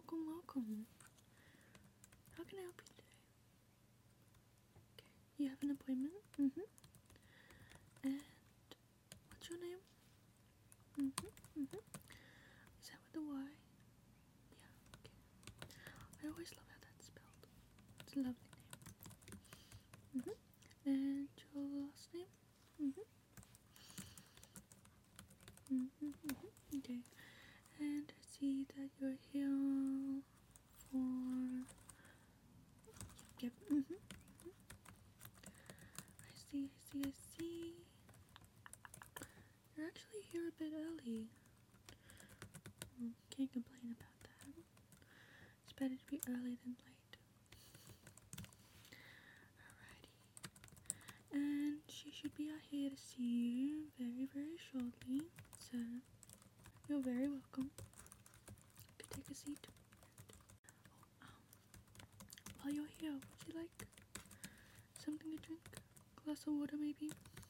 welcome, welcome. How can I help you today? Okay, you have an appointment? And what's your name? Is that with the Y? Yeah, okay. I always love how that's spelled. It's a lovely name. And your last name? Okay. And I see that you're here for... Yep, I see. You're actually here a bit early. Can't complain about that. It's better to be early than late. Alrighty. And she should be out here to see you very shortly. So, you're very welcome. You could take a seat. While you're here, would you like something to drink? Glass of water maybe?